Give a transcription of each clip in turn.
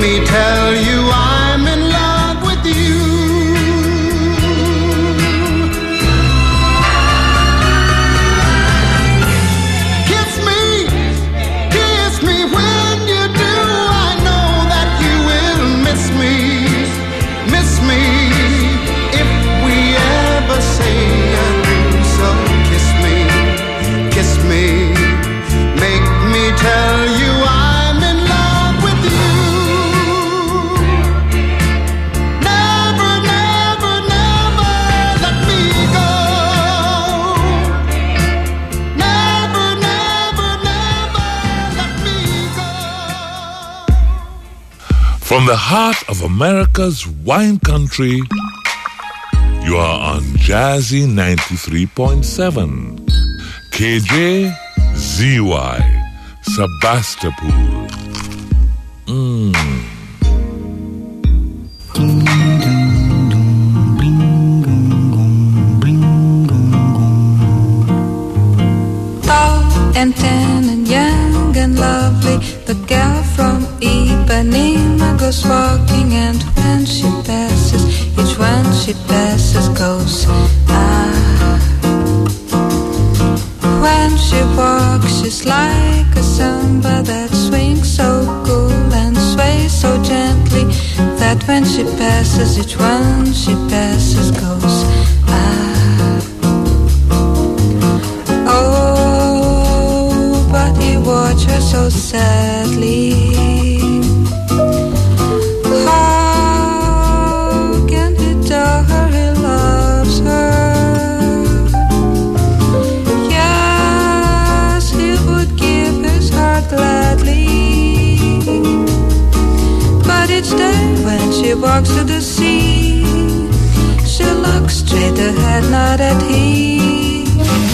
me tell you I'm in love with you. Kiss me when you do. I know that you will miss me if we ever say I do. So kiss me, make me tell you I'm in love with you. Never, never, never let me go. Never, never, never let me go. From the heart of America's wine country, you are on Jazzy 93.7. KJZY, Sebastopol. Tall and tan and young and lovely, the girl from Ipanema goes walking, and when she passes, each one she passes goes ah. When she walks, she's like a samba that swings so cool and sways so gently, that when she passes, each one she passes goes ah. Oh, but he watched her so sadly. How can he tell her he loves her? Yes, he would give his heart gladly, but each day when she walks to the sea, she looks straight ahead, not at him.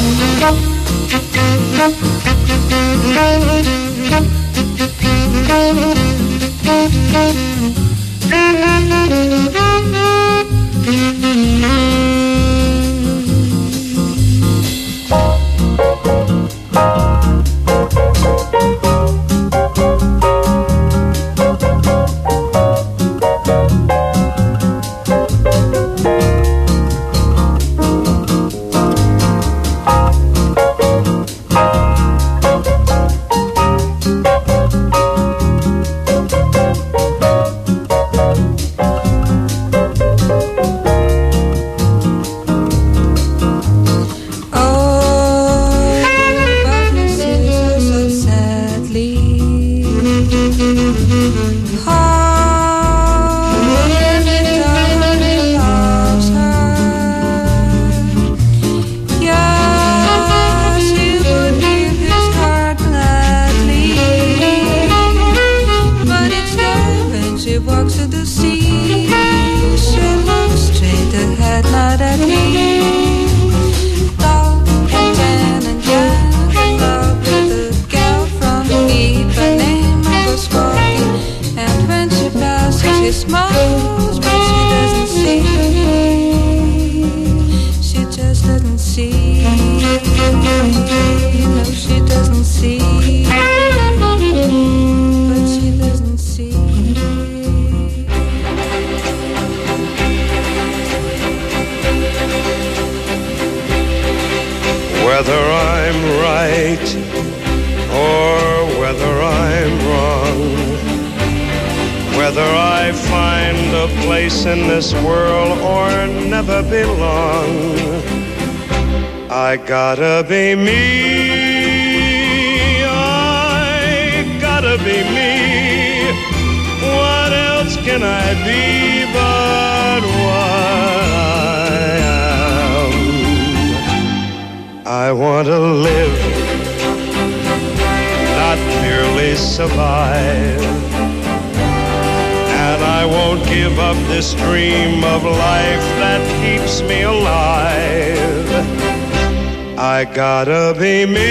Whether I'm right or whether I'm wrong, whether I find a place in this world or never belong, I gotta be me, I gotta be me. What else can I be but what I am? I want to live, not merely survive, and I won't give up this dream of life that keeps me alive. I gotta be me,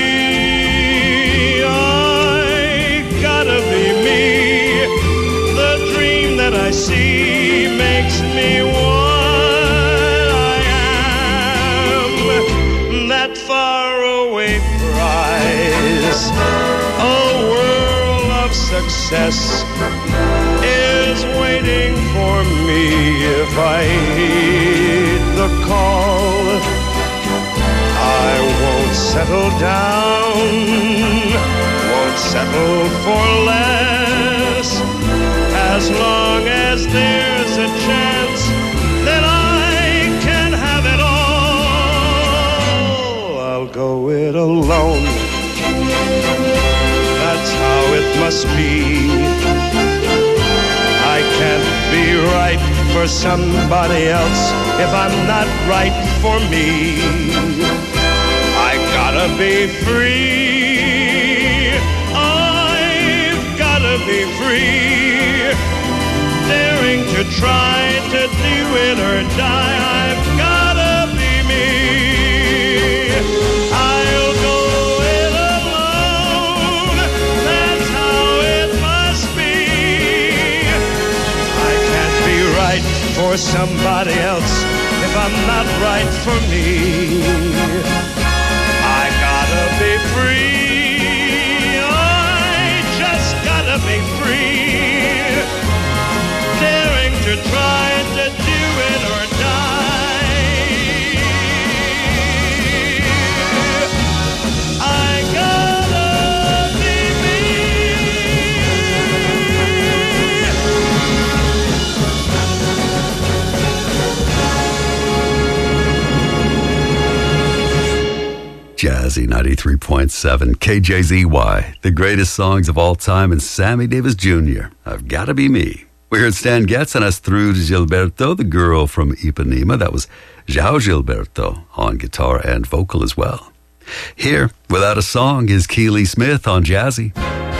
I gotta be me. The dream that I see makes me what I am. That faraway prize, a world of success is waiting for me if I heed the call. I won't settle down, won't settle for less, as long as there's a chance that I can have it all. I'll go it alone, that's how it must be. I can't be right for somebody else if I'm not right for me. I gotta be free, I've gotta be free, daring to try to do it or die. I've gotta be me. I'll go it alone, that's how it must be. I can't be right for somebody else if I'm not right for me. I gotta be free, I just gotta be free, daring to try to do it or die. I gotta be me. Jazzy 93.7 KJZY, the greatest songs of all time, and Sammy Davis Jr., I've Gotta Be Me. We heard Stan Getz and Astrud Gilberto, the girl from Ipanema. That was João Gilberto on guitar and vocal as well. Here, without a song, is Keely Smith on Jazzy.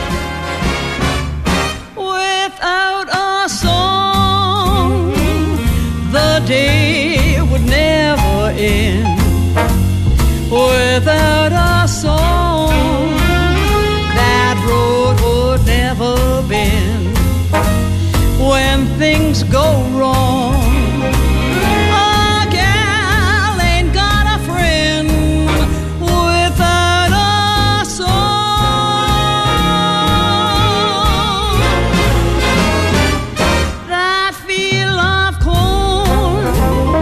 Without a song, the day would never end. Without a song, that road would never bend. When things go wrong, a gal ain't got a friend without a song. That field of corn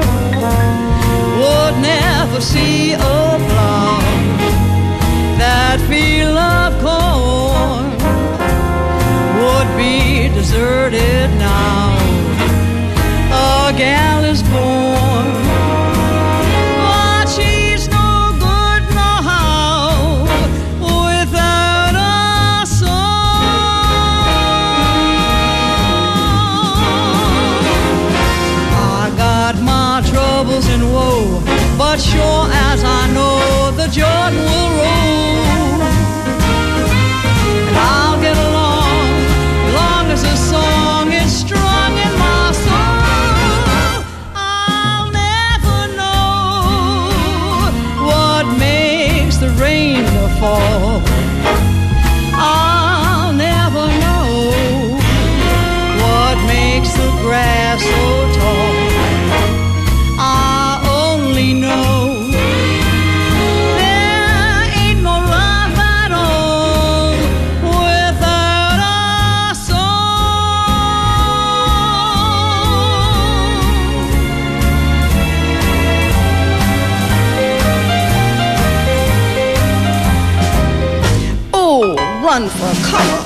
would never see a plow. That field of corn would be deserted now. A gal is born, but she's no good no how without a song. I got my troubles and woe, but sure as I know the Jordan will roll, and I'll get along long as the song is strong in my soul. I'll never know what makes the rain to fall. I'll never know what makes the grass so tall. I only know there ain't no love at all without a song. Oh, run for cover.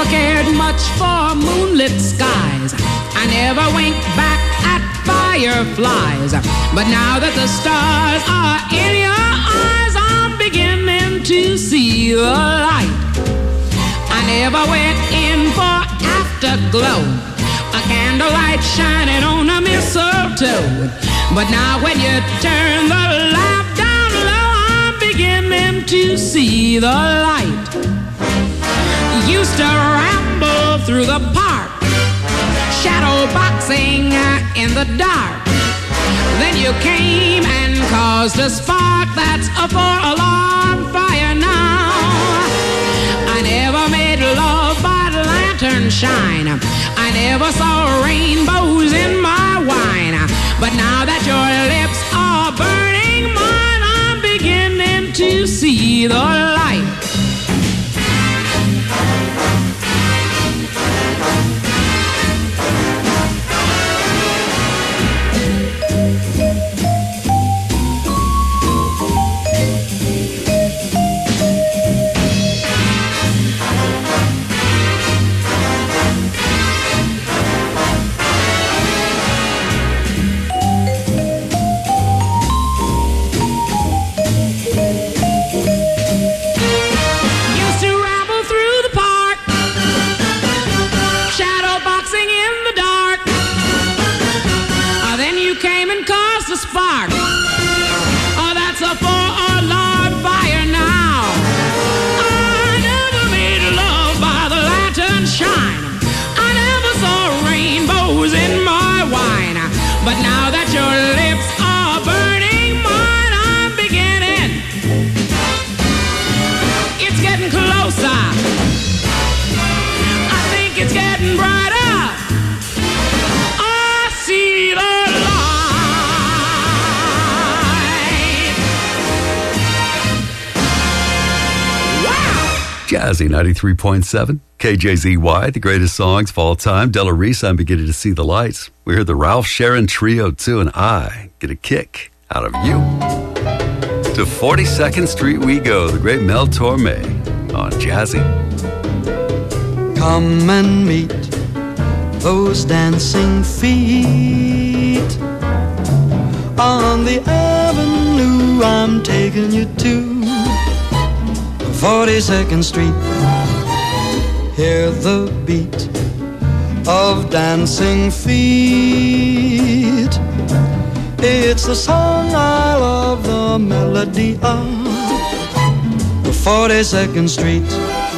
cared much for moonlit skies. I never winked back at fireflies. But now that the stars are in your eyes, I'm beginning to see the light. I never went in for afterglow, a candlelight shining on a mistletoe. But now when you turn the lamp down low, I'm beginning to see the light. Used to ramble through the park, shadow boxing in the dark. Then you came and caused a spark that's a four-alarm fire now. I never made love by lantern shine. I never saw rainbows in my wine. But now that your lips are burning mine, I'm beginning to see the light. Spark. Oh, that's a four-alarm fire now. I never made love by the lantern shine. I never saw rainbows in my wine. But now that your lips are burning mine, I'm beginning. It's getting closer. I think it's getting brighter. I see the Jazzy 93.7, KJZY, the greatest songs of all time. Della Reese, I'm beginning to see the lights. We heard the Ralph Sharon Trio, too, and I get a kick out of you. To 42nd Street we go, the great Mel Torme on Jazzy. Come and meet those dancing feet on the avenue I'm taking you to. 42nd Street, hear the beat of dancing feet. It's the song I love, the melody of the 42nd Street.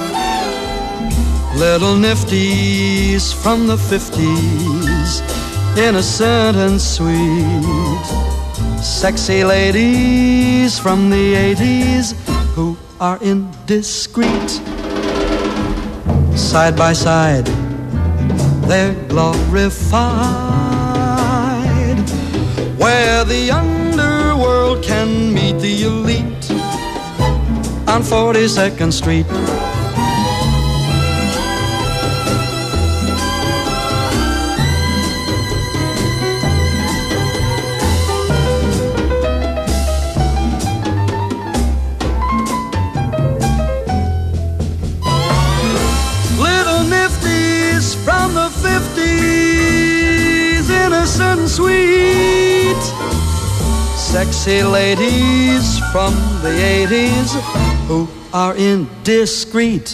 Little nifties from the 50s, innocent and sweet. Sexy ladies from the 80s who are indiscreet. Side by side, they're glorified, where the underworld can meet the elite on 42nd Street. Sweet, sexy ladies from the 80s who are indiscreet.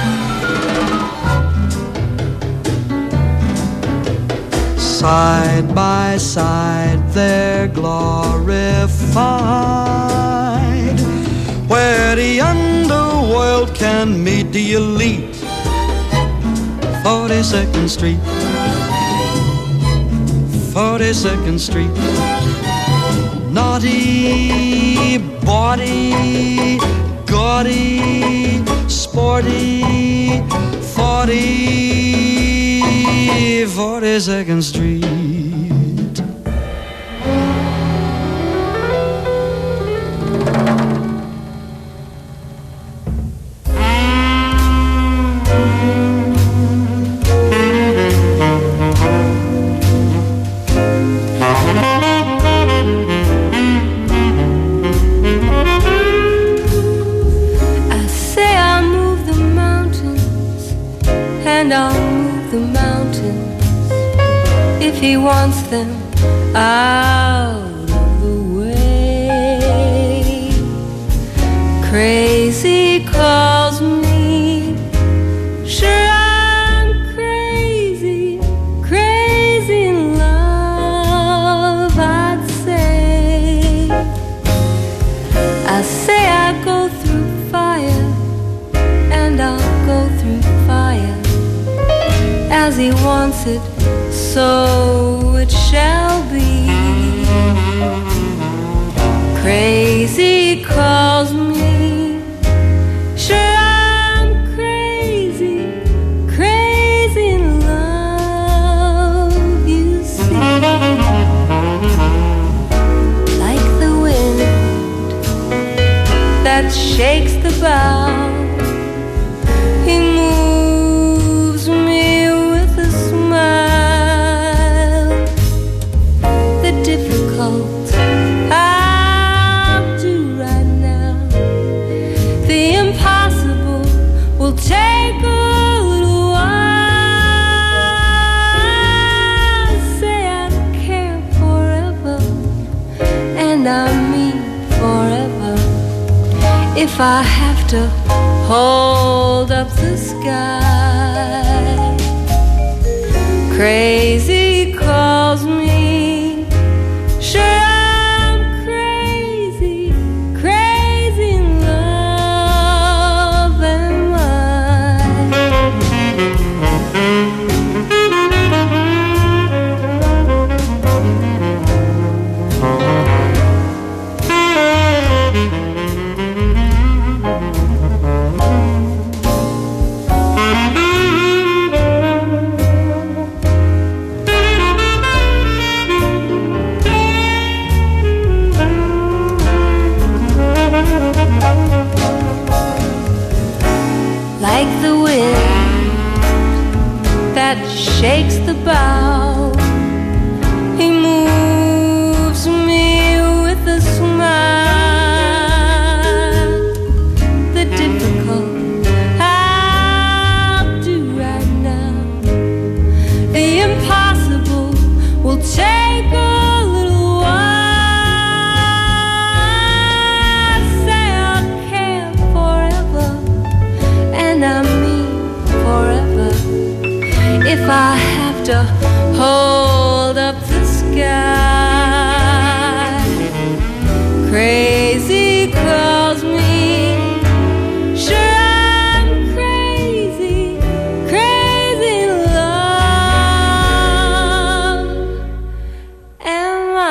Side by side they're glorified, where the underworld can meet the elite. 42nd Street, 42nd Street. Naughty, bawdy, gaudy, sporty, 42nd Street. wants them out of the way. Crazy calls me, sure I'm crazy, crazy in love, I'd say. I say I go through fire, and I'll go through fire, as he wants it, so it shall be. Crazy calls me, sure I'm crazy, crazy in love, you see. Like the wind that shakes the bough, he moves me with a smile. The difficult I'll do right now, the impossible will take a little while. Say I care forever, and I mean forever. If I have to hold up the sky, crazy calls me, sure I'm crazy, crazy in love am I. Like the wind that shakes the bough, he moves me with a smile. The difficult I'll do right now, the impossible will take a little while. Say I'll care forever, and I mean forever. If I have to hold up the sky, crazy calls me, sure I'm crazy, crazy in love am I.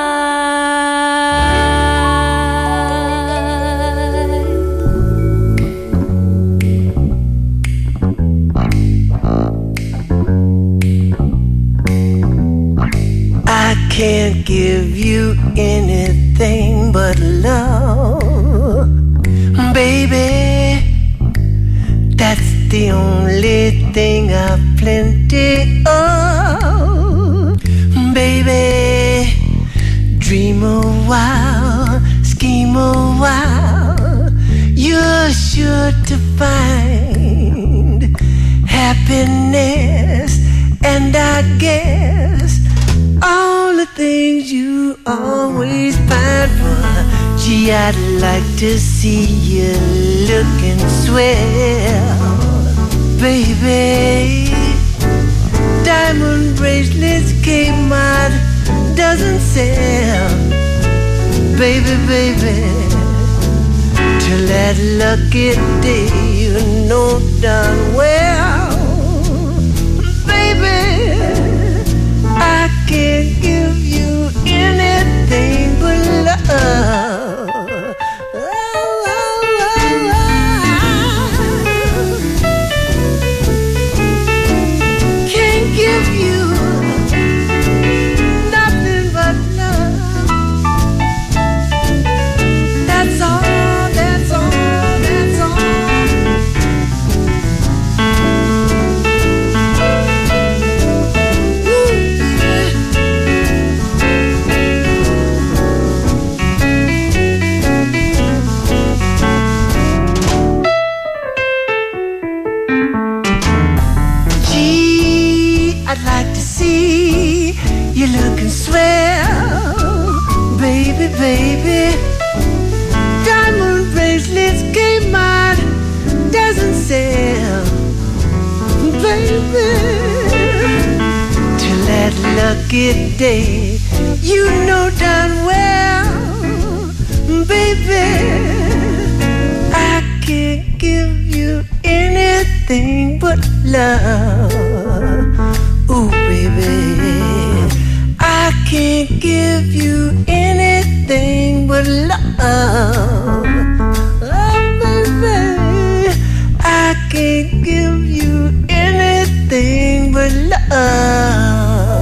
I can't give you anything but love, baby. That's the only thing I've plenty of, baby. Dream a while, scheme a while, you're sure to find happiness, and I guess all the things you always find for. Gee, I'd like to see you looking swell, baby. Diamond bracelets Kmart doesn't sell, baby, baby. Till that lucky day, you know darn well, baby, I can't give you anything but love. Can't give you nothing but love. That's all, that's all, that's all. swell. Baby, baby, diamond bracelets Kmart doesn't sell. Baby, till that lucky day, you know darn well. Baby, I can't give you anything but love. Ooh, baby, I can't give you anything but love. Oh, baby, I can't give you anything but love.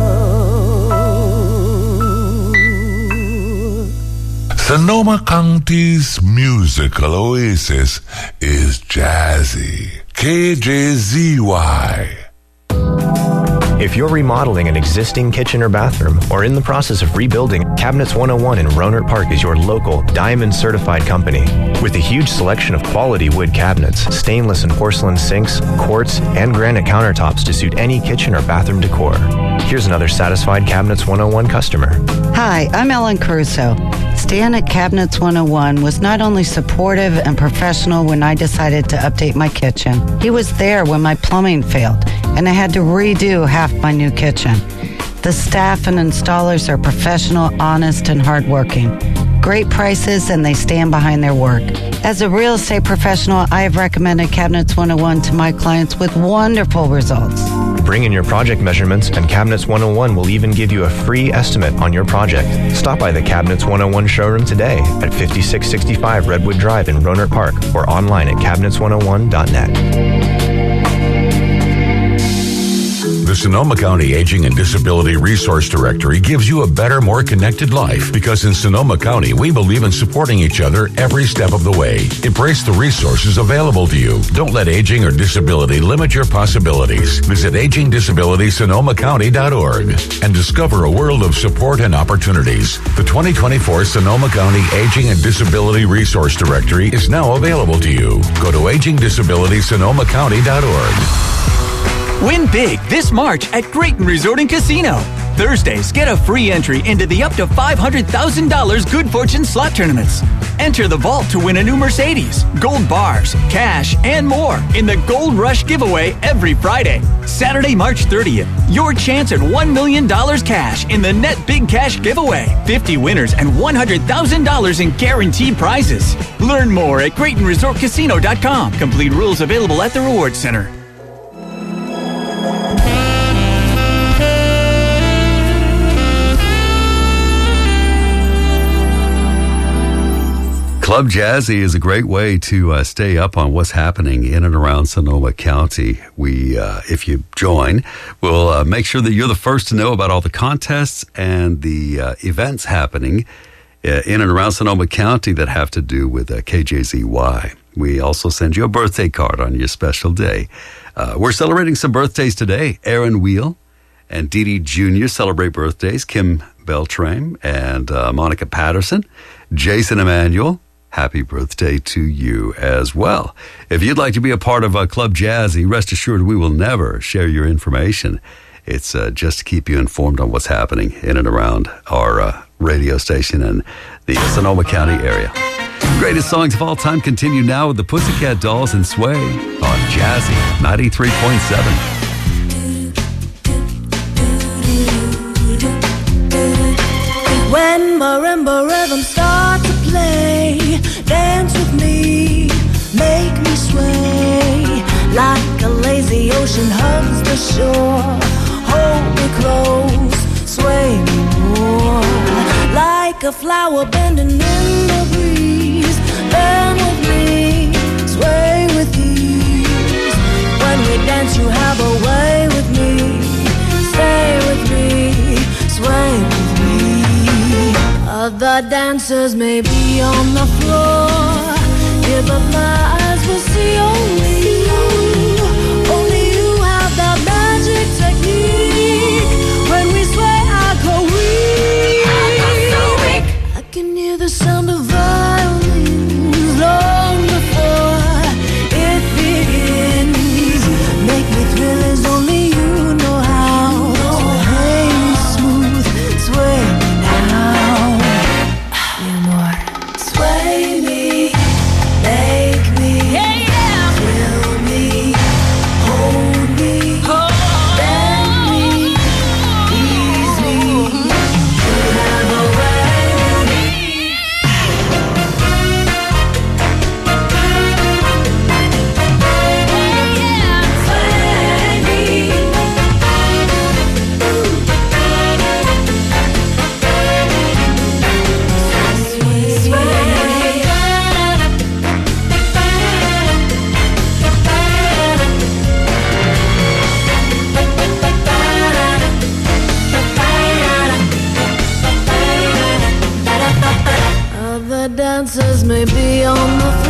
Sonoma County's musical oasis is Jazzy. KJZY. If you're remodeling an existing kitchen or bathroom or in the process of rebuilding, Cabinets 101 in Rohnert Park is your local Diamond certified company. With a huge selection of quality wood cabinets, stainless and porcelain sinks, quartz, and granite countertops to suit any kitchen or bathroom decor. Here's another satisfied Cabinets 101 customer. Hi, I'm Ellen Caruso. Stan at Cabinets 101 was not only supportive and professional when I decided to update my kitchen, he was there when my plumbing failed and I had to redo half my new kitchen. The staff and installers are professional, honest, and hardworking. Great prices, and they stand behind their work. As a real estate professional, I have recommended Cabinets 101 to my clients with wonderful results. Bring in your project measurements, and Cabinets 101 will even give you a free estimate on your project. Stop by the Cabinets 101 showroom today at 5665 Redwood Drive in Rohnert Park or online at cabinets101.net. The Sonoma County Aging and Disability Resource Directory gives you a better, more connected life because in Sonoma County, we believe in supporting each other every step of the way. Embrace the resources available to you. Don't let aging or disability limit your possibilities. Visit agingdisabilitysonoma.county.org and discover a world of support and opportunities. The 2024 Sonoma County Aging and Disability Resource Directory is now available to you. Go to agingdisabilitysonoma.county.org. Win big this March at Grayton Resort and Casino. Thursdays, get a free entry into the up to $500,000 Good Fortune slot tournaments. Enter the vault to win a new Mercedes, gold bars, cash, and more in the Gold Rush giveaway every Friday. Saturday, March 30th, your chance at $1 million cash in the Net Big Cash giveaway. 50 winners and $100,000 in guaranteed prizes. Learn more at GraytonResortCasino.com. Complete rules available at the Rewards Center. Club Jazzy is a great way to stay up on what's happening in and around Sonoma County. We, if you join, we'll make sure that you're the first to know about all the contests and the events happening in and around Sonoma County that have to do with KJZY. We also send you a birthday card on your special day. We're celebrating some birthdays today. Aaron Wheel and Dee Dee Jr. celebrate birthdays. Kim Beltram and Monica Patterson. Jason Emanuel, happy birthday to you as well. If you'd like to be a part of Club Jazzy, rest assured we will never share your information. It's just to keep you informed on what's happening in and around our radio station and the Sonoma County area. Greatest songs of all time continue now with the Pussycat Dolls and Sway on Jazzy 93.7. When marimba rhythms start to play, dance with me, make me sway. Like a lazy ocean hugs the shore, hold me close, sway me more. Like a flower bending in the breeze, bend with me, sway with ease. When we dance you have a way with me, stay with me, sway with me. Other dancers may be on the floor, yeah, but my eyes will see only you. Only you have that magic technique. When we sway, I go weak. I can hear the sound of violins long before it begins. Make me thrill as only you know how. Sway me smooth, sway chances may be on the